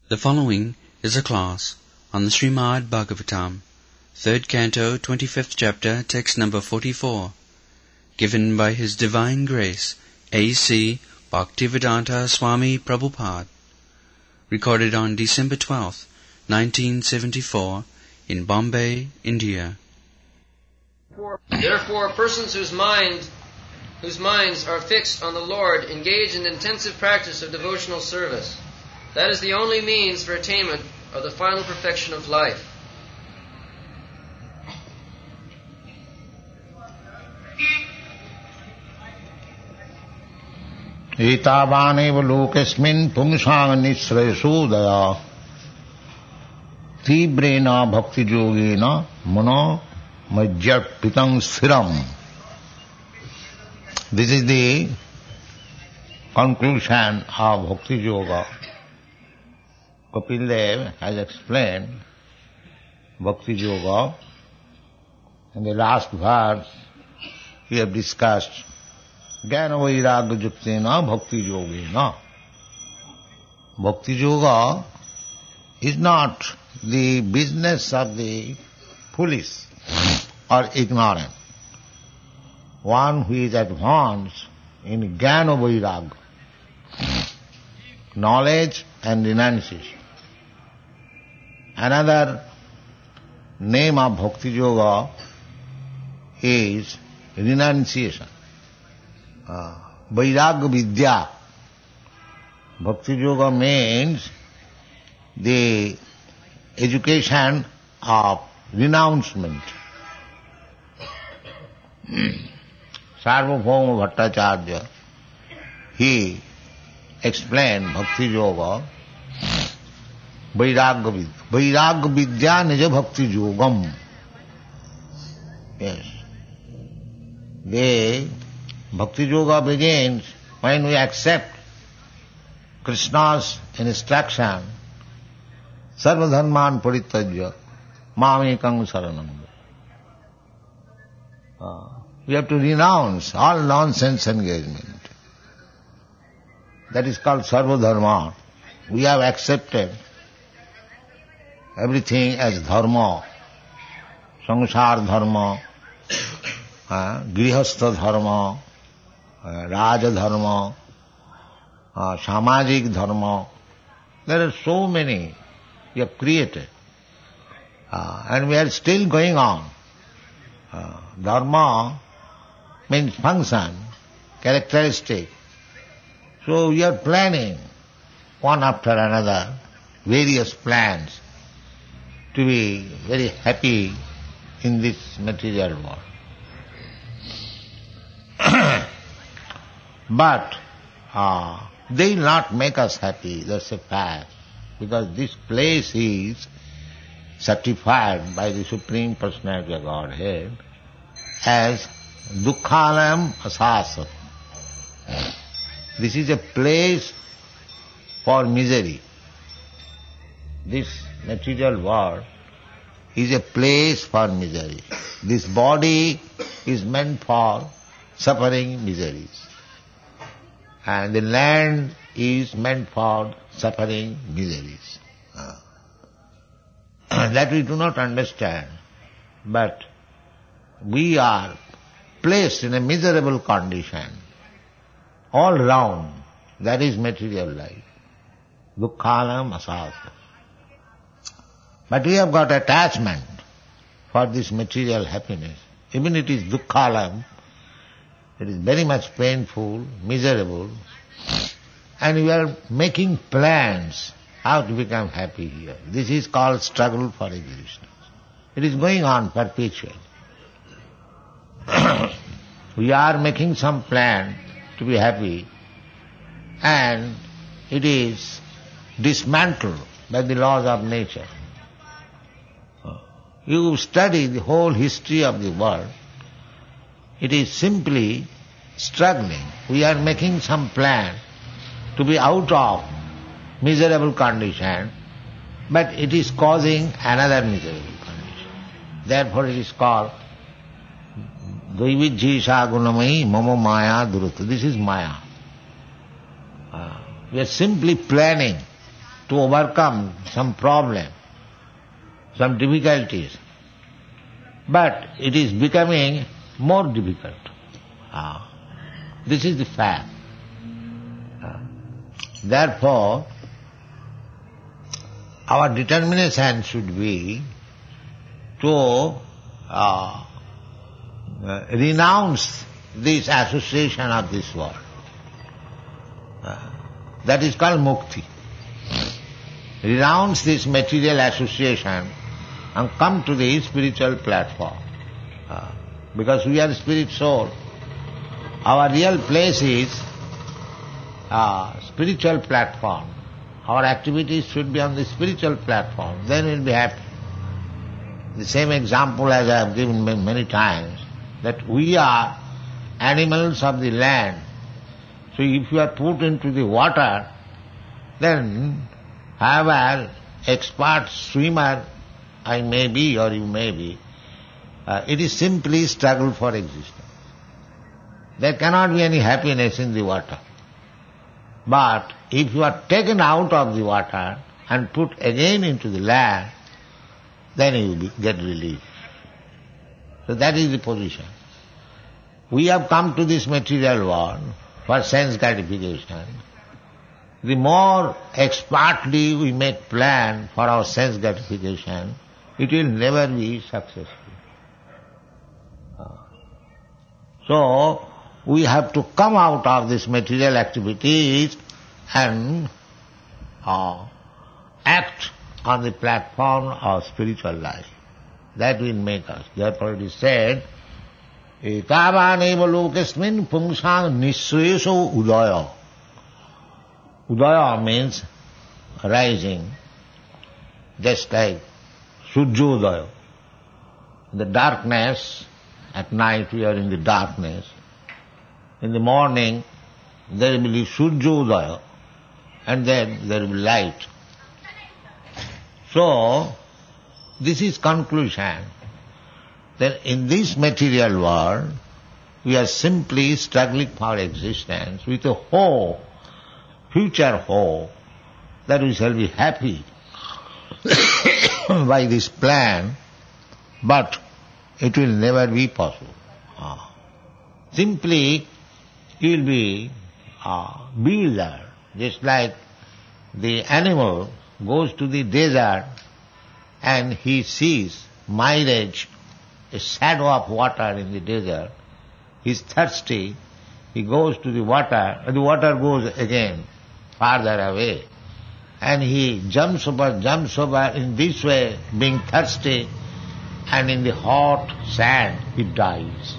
The following is a class on the Srimad Bhagavatam, 3rd Canto, 25th Chapter, text number 44, given by His Divine Grace, A.C. Bhaktivedanta Swami Prabhupada, recorded on December 12th, 1974, in Bombay, India. Therefore, persons whose minds are fixed on the Lord engage in intensive practice of devotional service. That is the only means for attainment of the final perfection of life. Etavaneva lokesmin pumsang nisrayasudaya tibrena bhakti yogena mano majjapitang sthiram. This is the conclusion of Bhakti Yoga. Kapil Dev has explained Bhakti Yoga. In the last verse, we have discussed Jnana Vairagya Yuktena Bhakti Yogena. Bhakti Yoga is not the business of the foolish or ignorant. One who is advanced in Jnana Vairagya, knowledge and renunciation. Another name of Bhakti Yoga is renunciation. Vairagya Vidya. Bhakti Yoga means the education of renouncement. Sarvabhauma Bhattacharya, he explained Bhakti Yoga, Vairagya Vidya Nija Bhakti Yogam. Yes. The Bhakti Yoga begins when we accept Krishna's instruction, Sarva Dharman Parityajya, Mamekam Saranam. We have to renounce all nonsense engagement. That is called Sarva Dharma. We have accepted everything as dharma, samsara dharma, grihastha dharma, raja dharma, samajik dharma. There are so many we have created. And we are still going on. Dharma means function, characteristic. So we are planning one after another various plans to be very happy in this material world. But they will not make us happy, that's a fact, because this place is certified by the Supreme Personality of Godhead as Dukkhalam Asasa. This is a place for misery. This material world is a place for misery. This body is meant for suffering miseries. And the land is meant for suffering miseries. That we do not understand. But we are placed in a miserable condition all round. That is material life. Dukkhalam asasa. But we have got attachment for this material happiness. Even it is dukkhalam, it is very much painful, miserable, and we are making plans how to become happy here. This is called struggle for existence. It is going on perpetually. We are making some plan to be happy, and it is dismantled by the laws of nature. You study the whole history of the world, it is simply struggling. We are making some plan to be out of miserable condition, but it is causing another miserable condition. Therefore it is called Dvaivijjisha gunamai mama maya durutta. This is maya. We are simply planning to overcome some problem, some difficulties. But it is becoming more difficult. This is the fact. Therefore, our determination should be to renounce this association of this world. That is called mukti. Renounce this material association and come to the spiritual platform. Because we are spirit soul. Our real place is spiritual platform. Our activities should be on the spiritual platform. Then we'll be happy. The same example as I have given many times, that we are animals of the land. So if you are put into the water, then however expert swimmer I may be or you may be, it is simply struggle for existence. There cannot be any happiness in the water. But if you are taken out of the water and put again into the land, then you will get relief. So that is the position. We have come to this material world for sense gratification. The more expertly we make plan for our sense gratification, it will never be successful. So, we have to come out of this material activities and act on the platform of spiritual life. That will make us. Therefore it is said, Etavaneva lokasmin pungsang nisreso udaya. Udaya means rising, just like Surjodaya. In the darkness, at night we are in the darkness. In the morning there will be Surjodaya, and then there will be light. So, this is conclusion, that in this material world we are simply struggling for existence with a hope, future hope, that we shall be happy by this plan, but it will never be possible. Simply you will be bewildered, just like the animal goes to the desert and he sees mirage, a shadow of water in the desert. He is thirsty, he goes to the water goes again farther away, and he jumps over in this way, being thirsty, and in the hot sand he dies.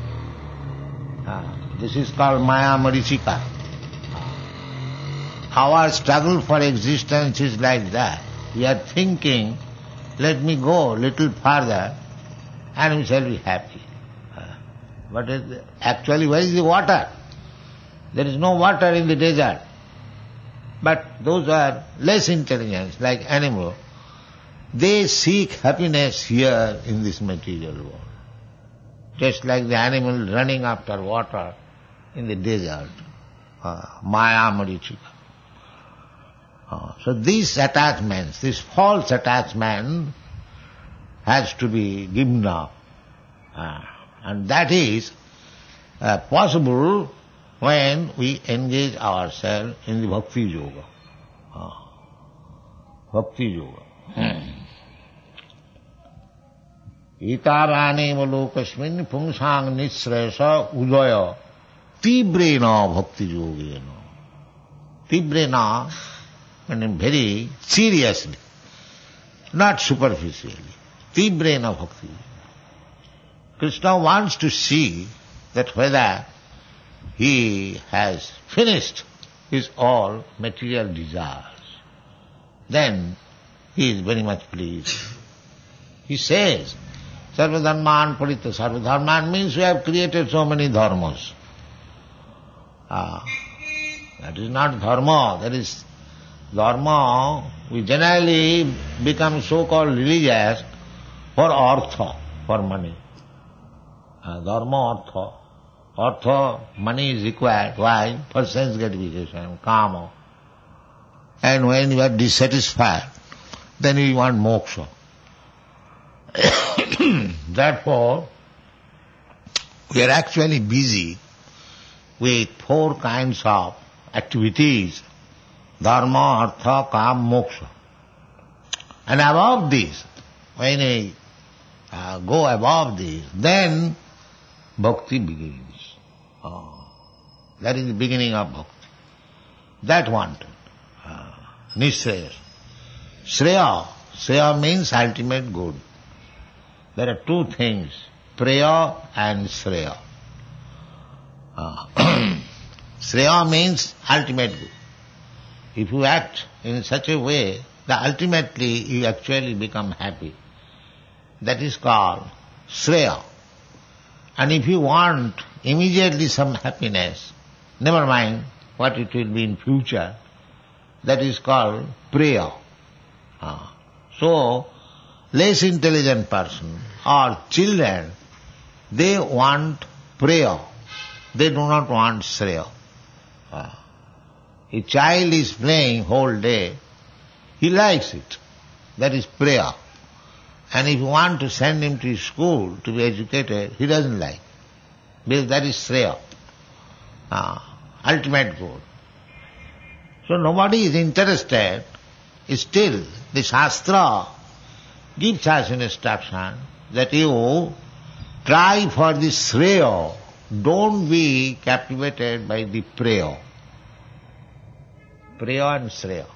This is called Maya Marichika. Our struggle for existence is like that. We are thinking, let me go a little further and we shall be happy. But actually, where is the water? There is no water in the desert. But those are less intelligent, like animals. They seek happiness here in this material world. Just like the animal running after water in the desert. Maya Marichika. So these attachments, this false attachment has to be given up. And that is possible when we engage ourselves in the Bhakti Yoga. Bhakti Yoga. Itavaneva lokasmin pungsang nisresa udaya tibrena Bhakti Yogena. Tibrena meaning very seriously, not superficially. Tibrena Bhakti. Krishna wants to see that whether he has finished his all material desires. Then he is very much pleased. He says, Sarvadharman Parita. Sarvadharman means we have created so many dharmas. That is not dharma, that is dharma. We generally become so-called religious for artha, for money. Dharma, artha. Artha, money is required. Why? For sense gratification, kama. And when you are dissatisfied, then you want moksha. Therefore, we are actually busy with 4 kinds of activities: dharma, artha, kam, moksha. And above this, when we go above this, then bhakti begins. That is the beginning of bhakti. That wanted. Nishraya. Shreya. Shreya means ultimate good. There are 2 things, Preya and Shreya. Shreya means ultimate good. If you act in such a way that ultimately you actually become happy, that is called Shreya. And if you want immediately some happiness, never mind what it will be in future, that is called Preya. So, less intelligent person or children, they want Preya. They do not want Shreya. A child is playing whole day, he likes it. That is Preya. And if you want to send him to school to be educated, he doesn't like. Because that is Shreya. Ultimate good. So nobody is interested. Still, the Shastra gives us an instruction that you try for the Shreya, don't be captivated by the Preya. Preya and Shreya.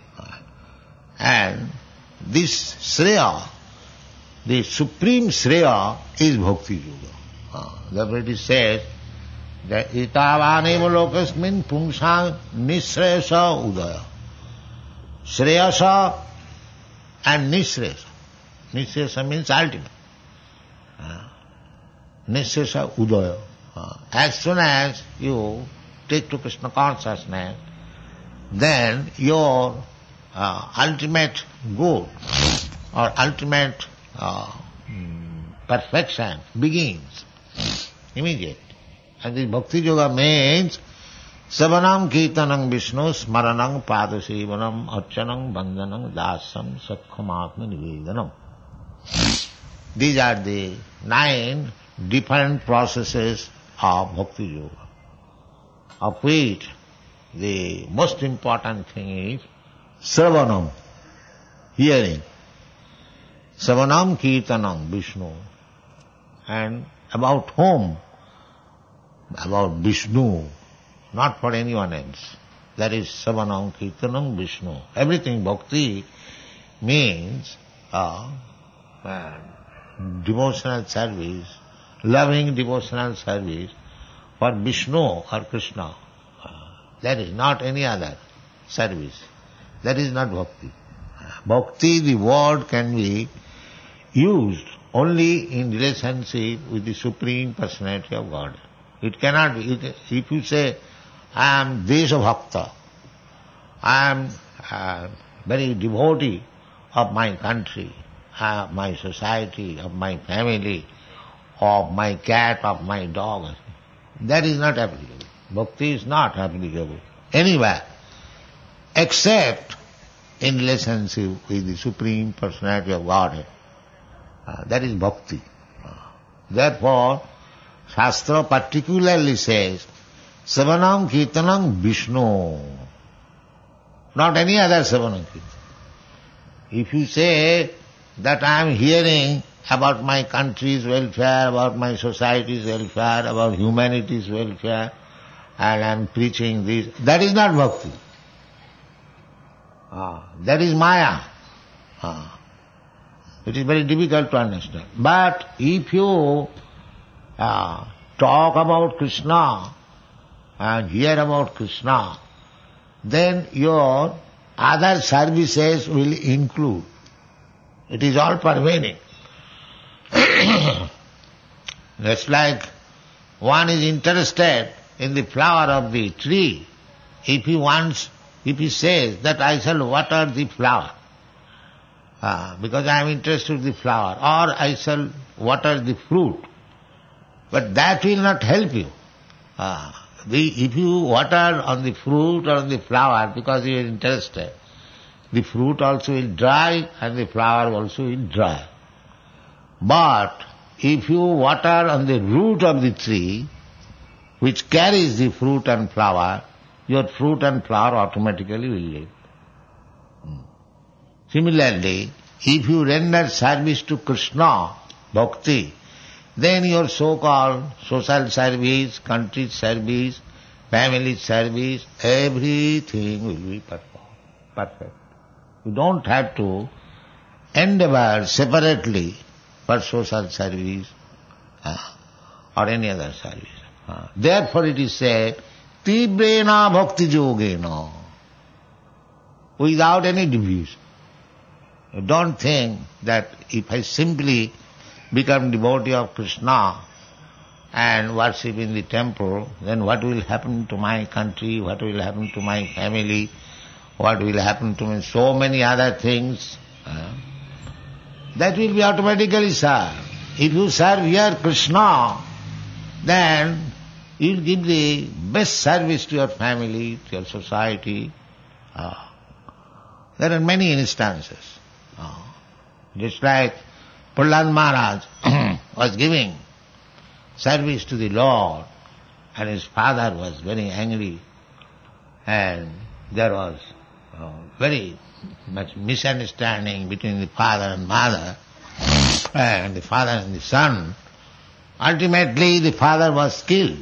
And this Shreya, the supreme Shreya is Bhakti Yoga. Therefore it is said that itavaneva lokasmin pungsang nishreyasa udaya. Shreyasa and nishreyasa. Nishreyasa means ultimate. Nishreyasa udaya. As soon as you take to Krishna consciousness, then your ultimate good or ultimate perfection begins immediately. And this Bhakti Yoga means Savanam Kirtanam Vishnu Smaranam Padasevanam Archanam Bandhanam Dasam Sakhamatma Nivedanam. These are the 9 different processes of Bhakti Yoga, of which the most important thing is Sravanam, hearing. Savanam Kirtanam Vishnu. And about whom? About Vishnu, not for anyone else. That is Savanam Kirtanam Vishnu. Everything bhakti means devotional service, loving devotional service for Vishnu or Krishna. That is not any other service. That is not bhakti. Bhakti, the word can be used only in relationship with the Supreme Personality of God. It cannot be, if you say, I am Desha Bhakta, I am very devotee of my country, of my society, of my family, of my cat, of my dog, that is not applicable. Bhakti is not applicable anywhere except in relationship with the Supreme Personality of Godhead. That is bhakti. Therefore, Shastra particularly says, Savanam Kirtanam Vishnu, not any other Savanam Kirtanam. If you say that I am hearing about my country's welfare, about my society's welfare, about humanity's welfare, and I am preaching this, that is not bhakti. That is Maya. It is very difficult to understand. But if you talk about Krishna and hear about Krishna, then your other services will include. It is all pervading. That's like one is interested in the flower of the tree. If he says that I shall water the flower, because I am interested in the flower, or I shall water the fruit, but that will not help you. If you water on the fruit or on the flower because you are interested, the fruit also will dry and the flower also will dry. But if you water on the root of the tree, which carries the fruit and flower, your fruit and flower automatically will live. Similarly, if you render service to Krishna, bhakti, then your so-called social service, country service, family service, everything will be perfect. You don't have to endeavor separately for social service or any other service. Therefore it is said, Tibrena bhakti yogena, without any deviation. You don't think that if I simply become devotee of Krishna and worship in the temple, then what will happen to my country, what will happen to my family, what will happen to me, so many other things. That will be automatically served. If you serve here Krishna, then you will give the best service to your family, to your society. There are many instances. Just like Prahlad Maharaj was giving service to the Lord and his father was very angry and there was very much misunderstanding between the father and mother and the father and the son. Ultimately the father was killed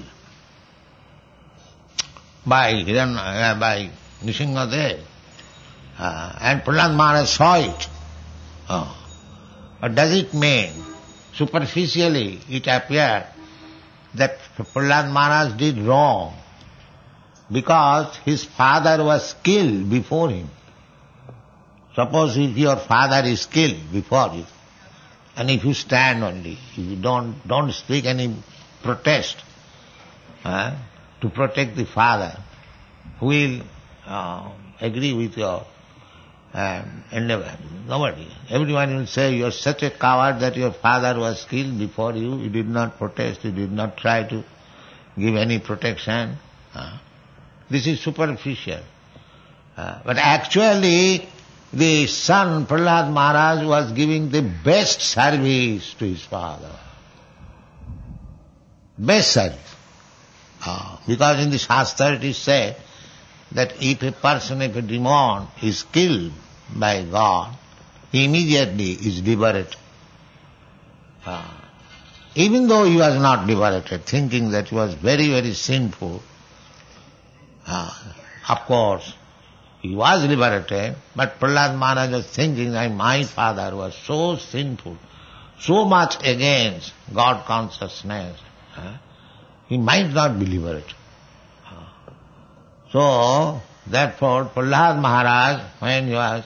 by Nrsimhadev and Prahlad Maharaj saw it. What does it mean? Superficially it appeared that Prahlad Maharaj did wrong because his father was killed before him. Suppose if your father is killed before you, and if you stand only, if you don't speak any protest to protect the father, who will agree with your endeavor? Nobody. Everyone will say, you are such a coward that your father was killed before you, you did not protest, you did not try to give any protection. This is superficial. But actually, the son, Prahlad Maharaj, was giving the best service to his father. Best service. Because in the Shastra it is said that if a demon is killed by God, he immediately is liberated. Even though he was not liberated, thinking that he was very, very sinful, of course, he was liberated, but Prahlad Maharaj was thinking that my father was so sinful, so much against God consciousness, he might not be liberated. So, therefore, Prahlad Maharaj, when he was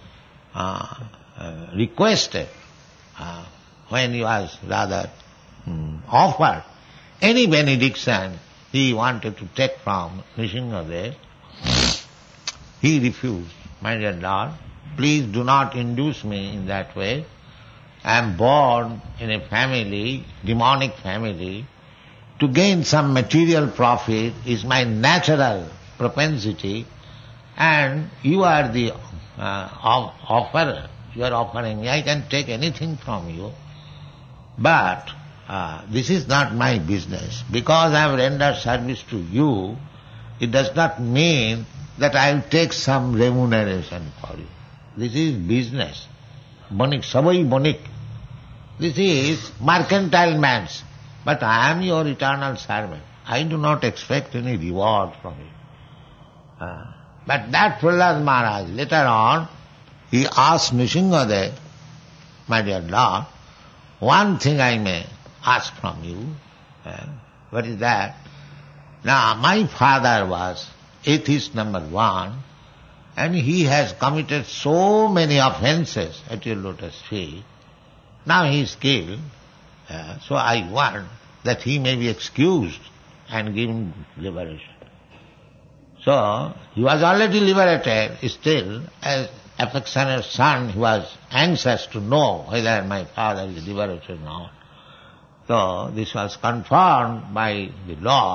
requested, when he was rather offered any benediction he wanted to take from Nrsimhadev, he refused. My dear Lord, please do not induce me in that way. I am born in a family, demonic family. To gain some material profit is my natural propensity, and you are the offerer. You are offering me. I can take anything from you. But this is not my business. Because I have rendered service to you, it does not mean that I will take some remuneration for you. This is business. Bonik, savai bonik. This is mercantile man's. But I am your eternal servant. I do not expect any reward from you. But that Prahlad Maharaj, later on, he asked Nrsimhadev, my dear Lord, one thing I may ask from you. What is that? Now, my father was atheist number one, and he has committed so many offences at your lotus feet. Now he is killed, so I want that he may be excused and given liberation. So, he was already liberated, still, as affectionate son, he was anxious to know whether my father is liberated or not. So, this was confirmed by the Lord,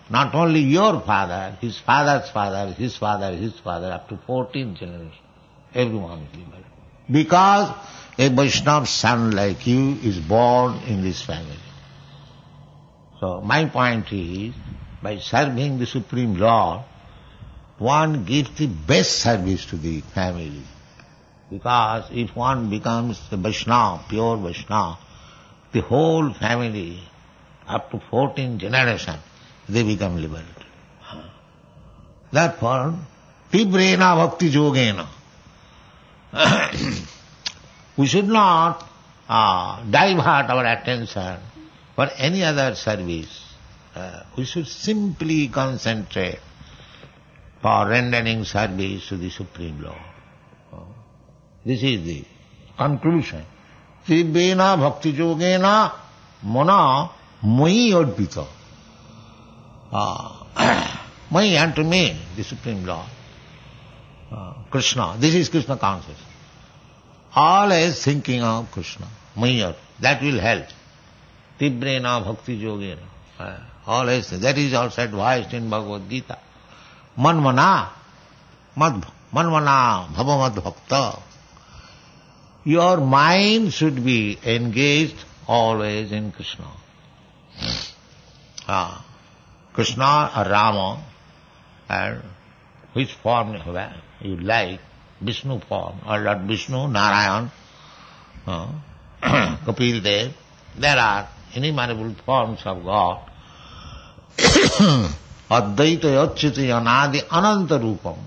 not only your father, his father's father, his father, his father, up to 14 generations. Everyone is liberated. Because a Vaishnava son like you is born in this family. So my point is, by serving the Supreme Lord, one gives the best service to the family. Because if one becomes a Vaishnava, pure Vaishnava, the whole family, up to 14 generations, they become liberated. Therefore, tibrena bhakti yogena. We should not divert our attention for any other service. We should simply concentrate for rendering service to the Supreme Lord. This is the conclusion. Tibrena bhakti yogena mana mai advita. Mai and to me, the Supreme Lord. Krishna. This is Krishna consciousness. Always thinking of Krishna. Mai, that will help. Tibrena bhakti yogena. Always, that is also advised in Bhagavad Gita. Manvana bhavamad bhakta. Your mind should be engaged always in Krishna. Krishna or Rama, and which form you like, Vishnu form, or Lord Vishnu, Narayan, Kapil Dev, there are innumerable forms of God. Advaita Yachyati Anadi Ananta Rupam.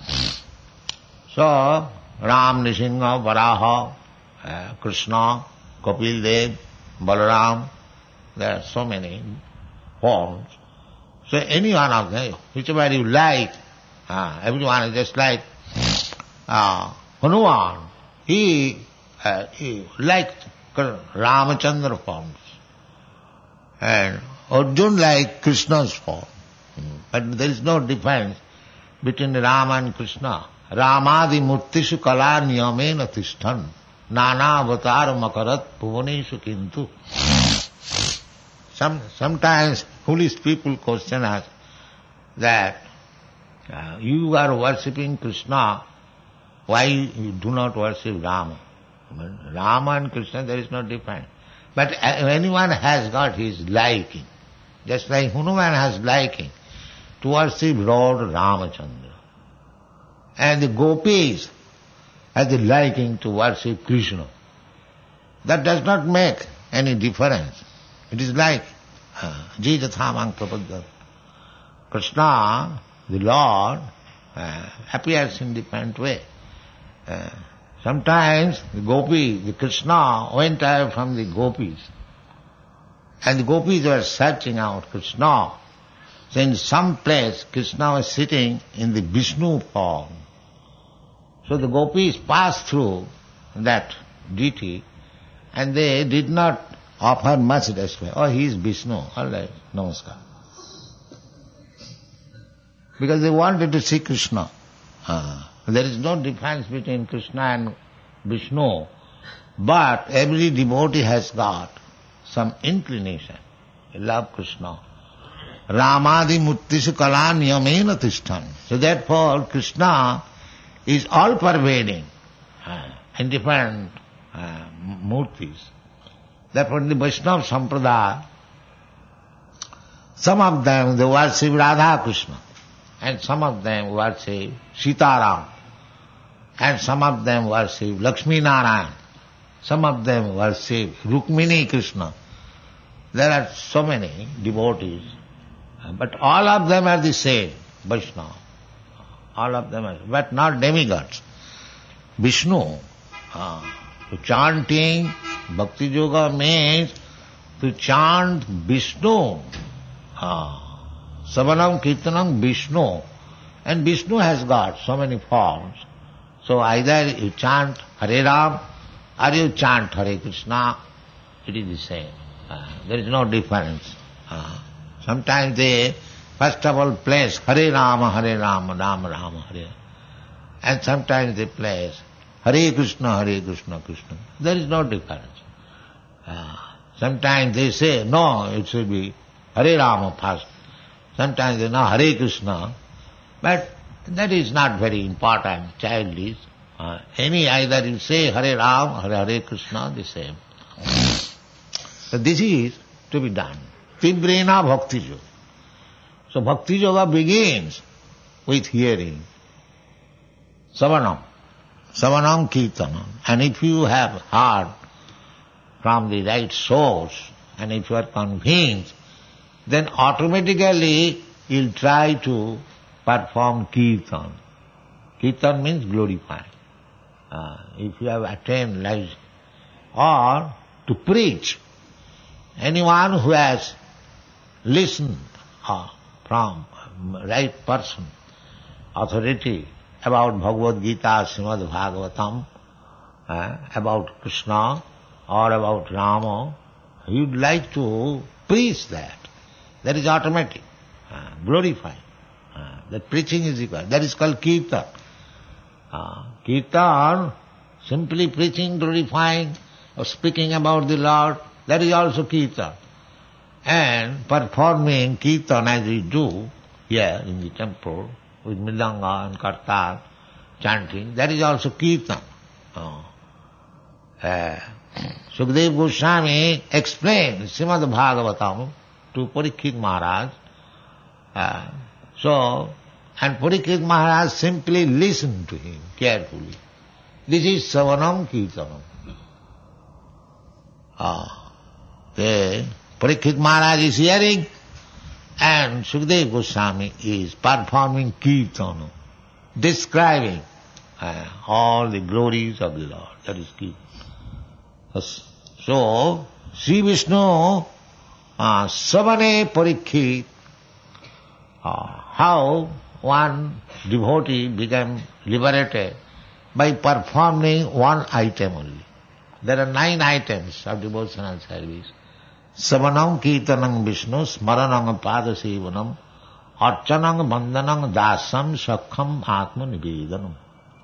So, Ram, Nishinga, Varaha, Krishna, Kapil Dev, Balaram, there are so many forms. So any one of them, whichever you like, everyone is just like Hanuman. He liked Ramachandra forms. And Arjuna liked Krishna's form. But there is no difference between Rama and Krishna. Ramadi murtishu kala niyamena tishtan nana avatar makarat bhuvaneshu kintu. Sometimes foolish people question us that you are worshipping Krishna, why you do not worship Rama? Rama and Krishna, there is no difference. But anyone has got his liking. Just like Hanuman has liking to worship Lord Ramachandra. And the gopis have the liking to worship Krishna. That does not make any difference. It is like Jijathamang Prapadda. Krishna, the Lord, appears in different way. Sometimes the Krishna went away from the gopis. And the gopis were searching out Krishna. So in some place, Krishna was sitting in the Vishnu form. So the gopis passed through that deity and they did not offer much respect. Oh, he is Vishnu. All right, namaskar. Because they wanted to see Krishna. There is no difference between Krishna and Vishnu. But every devotee has got some inclination. They love Krishna. Ramadi murtishu kala niyamena tishtan. So therefore Krishna is all pervading in different murtis. Therefore in the Vaishnava Sampradaya, some of them they worship Radha Krishna, and some of them worship Sitaram, and some of them worship Lakshmi Narayan, some of them worship Rukmini Krishna. There are so many devotees, but all of them are the same, Vaishnava. All of them are, but not demigods. Vishnu, to chanting Bhakti Yoga means to chant Vishnu. Savanam Kirtanam Vishnu. And Vishnu has got so many forms. So either you chant Hare Ram or you chant Hare Krishna, it is the same. There is no difference. Sometimes they first of all place Hare Rama, Rama Rama, Hare. And sometimes they place Hare Krishna, Krishna. There is no difference. Sometimes they say, no, it should be Hare Rama first. Sometimes they know Hare Krishna, but that is not very important, childish. Either you say Hare Ram or Hare Krishna, the same. So this is to be done. Tivrena Bhakti Yoga. So Bhakti Yoga begins with hearing. Savanam. Savanam Kirtanam. And if you have heard from the right source, and if you are convinced, then automatically you'll try to perform Kirtan. Kirtan means glorify. If you have attained life, or to preach. Anyone who has listened from right person, authority, about Bhagavad Gita, Srimad Bhagavatam, about Krishna or about Rama, you'd like to preach that. That is automatic. Glorify. That preaching is required. That is called Kirtan. Kirtan, simply preaching, glorifying, or speaking about the Lord, that is also Kirtan. And performing Kirtan as we do here in the temple, with Mridanga and Kartal, chanting, that is also Kirtan. Sukadeva Goswami explained Srimad Bhagavatam to Parikshit Maharaj. And Parikshit Maharaj simply listened to him carefully. This is Savanam Kirtanam. Parikshit Maharaj is hearing, and Sukadeva Goswami is performing Kirtanam, describing all the glories of the Lord. That is Kirtan. So, Sri Vishnu, Savane Parikshit, how one devotee became liberated by performing one item only. There are 9 items of devotional service. Savanam Kirtanam Vishnu, Smaranam Padasevanam, Archanam Bandhanam Dasam Shakham Atma Nivedanam.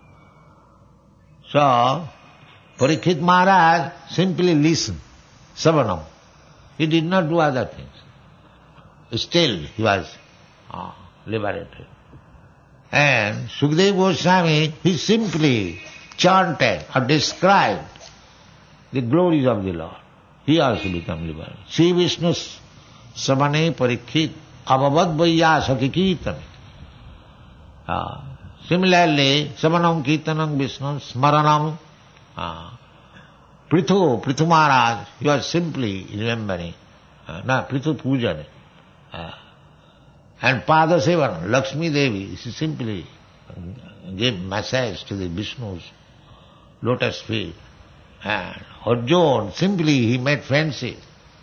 So, Parikshit Maharaj simply listened, Savanam. He did not do other things. Still he was liberated. And Sukadeva Goswami, he simply chanted or described the glories of the Lord. He also became liberated. Sri Vishnu Savane Parikshit Abhavad Vaya Sakhi Kirtan. Similarly, Savanam Kirtanam Vishnu Smaranam Prithu Maharaj, he was simply remembering, Prithu Pujan. And Pada Sevan, Lakshmi Devi, she simply gave massage to the Vishnu's lotus feet. And Arjuna, simply he made friendship.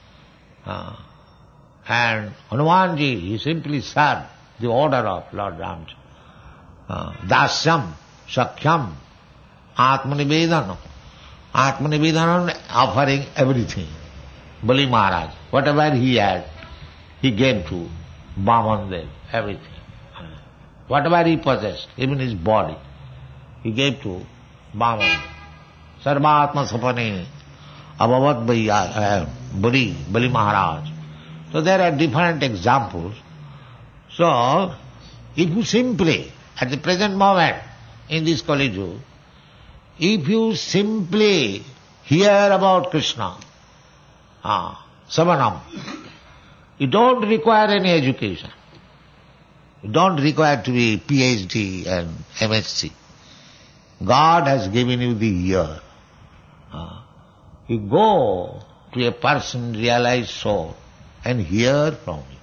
And Hanumanji, he simply served the order of Lord Ram. Dasyam, Sakhyam, Atmanivedanam. Atmanivedanam, offering everything. Bali Maharaj, whatever he had, he gave to Vaman, everything. Whatever he possessed, even his body, he gave to Vaman. Sarvatma Sapane, Abhavat Bali Maharaj. So there are different examples. So, if you simply, at the present moment, in this Kali Yuga, if you simply hear about Krishna, Savanam, you don't require any education. You don't require to be PhD and MSc. God has given you the ear. You go to a person, realized soul, and hear from him.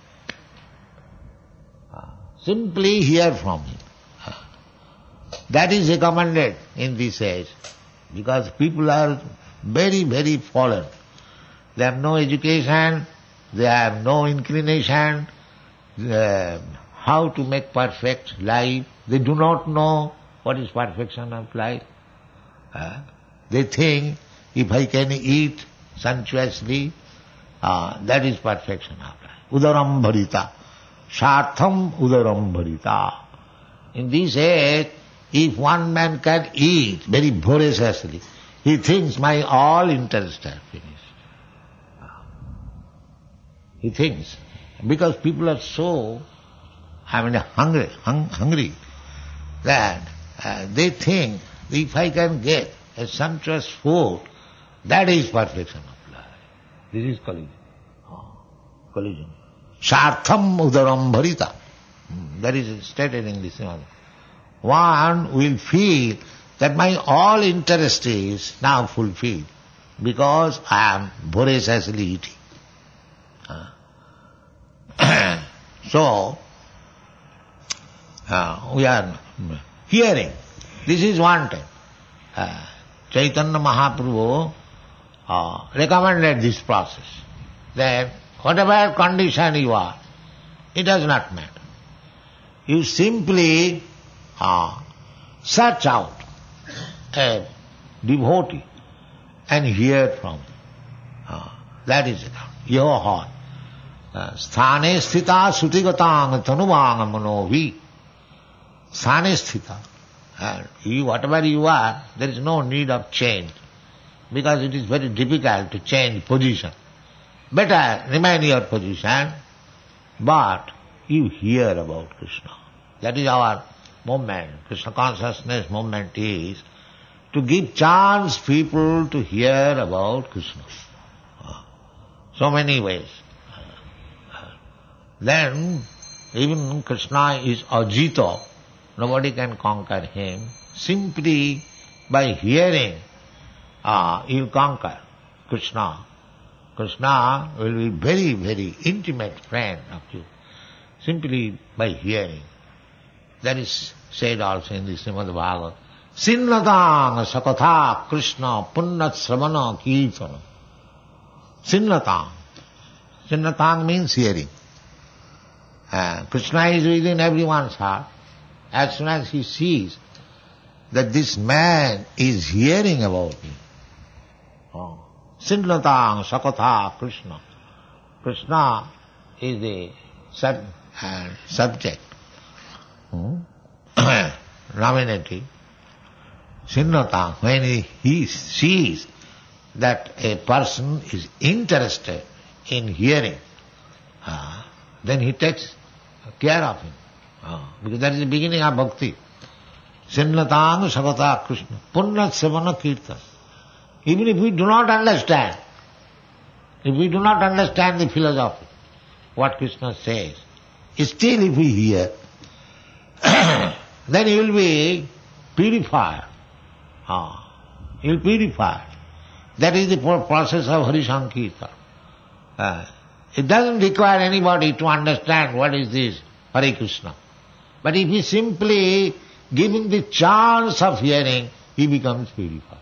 Simply hear from him. That is recommended in this age, because people are very, very fallen. They have no education, they have no inclination, how to make perfect life. They do not know what is perfection of life. They think, if I can eat sumptuously, that is perfection of life. Udaram bharita. Sartham udaram bharita. In this age, if one man can eat very voraciously, he thinks my all interests are finished. He thinks. Because people are so hungry, that they think if I can get a sumptuous food, that is perfection of life. This is collision. Collision. Sartham udaram bharita. That is stated in this one. One will feel that my all interest is now fulfilled because I am voraciously eating. So, we are hearing. This is one time. Chaitanya Mahaprabhu recommended this process, that whatever condition you are, it does not matter. You simply search out a devotee and hear from him. That is your heart. Sthane sthita sutigatang tanuvang manovi. Sthane sthita. You, whatever you are, there is no need of change, because it is very difficult to change position. Better remain your position, but you hear about Krishna. That is our movement. Krishna consciousness movement is to give chance people to hear about Krishna. So many ways. Then even Krishna is Ajita. Nobody can conquer him. Simply by hearing, you conquer Krishna. Krishna will be very, very intimate friend of you, simply by hearing. That is said also in the Srimad Bhagavad. Sinnatang sakatha Krishna punnat sravana kirtana. Sinnatang. Sinnatang means hearing. Krishna is within everyone's heart. As soon as he sees that this man is hearing about me, Sinnatang sakatha Krishna. Krishna is the subject, nominative. Sinnatang, when he sees that a person is interested in hearing, then he takes care of him. Because that is the beginning of bhakti. Sinnatang sakata Krishna. Punnat savana kirtan. Even if we do not understand, the philosophy, what Krishna says, still if we hear, then he will be purified. He will purify. That is the process of Harisankirtan. It doesn't require anybody to understand what is this Hare Krishna. But if he simply giving the chance of hearing, he becomes purified.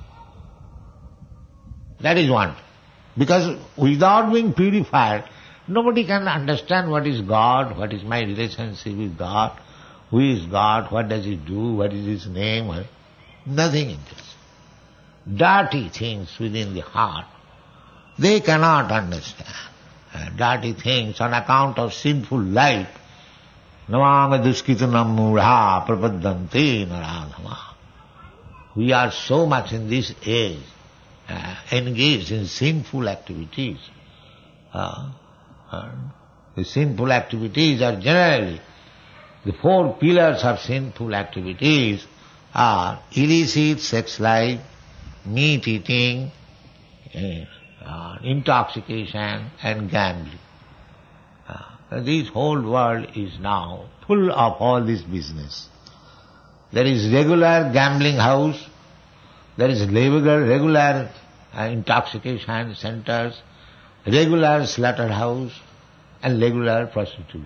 That is one. Because without being purified, nobody can understand what is God, what is my relationship with God, who is God, what does he do, what is his name, nothing in this. Dirty things within the heart, they cannot understand. Dirty things on account of sinful life. Namanga duskitanam mudha prapaddante naradhama. We are so much in this age engaged in sinful activities. The sinful activities are generally, the four pillars of sinful activities are illicit sex life, meat eating, intoxication and gambling. This whole world is now full of all this business. There is regular gambling house, there is regular intoxication centers, regular slaughterhouse and regular prostitution.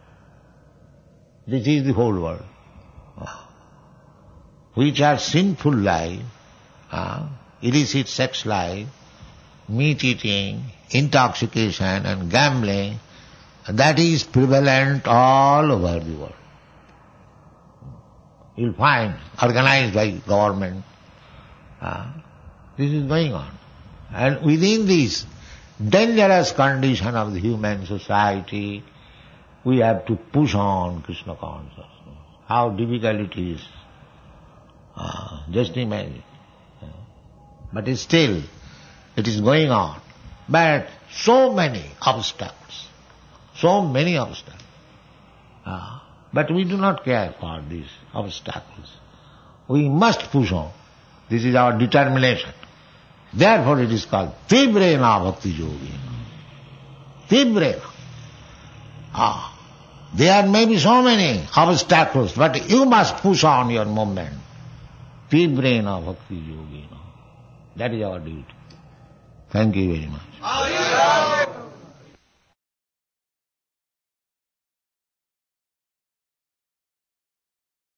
This is the whole world. Which are sinful life, illicit sex life, meat eating, intoxication and gambling, that is prevalent all over the world. You'll find organized by government. This is going on. And within this dangerous condition of the human society, we have to push on Krishna consciousness. How difficult it is. Just imagine. But still, it is going on. But so many obstacles. But we do not care for these obstacles. We must push on. This is our determination. Therefore it is called Tivrena Bhakti Yogena. Tivrena. There may be so many obstacles, but you must push on your movement. Tivrena Bhakti Yogena. That is our duty. Thank you very much.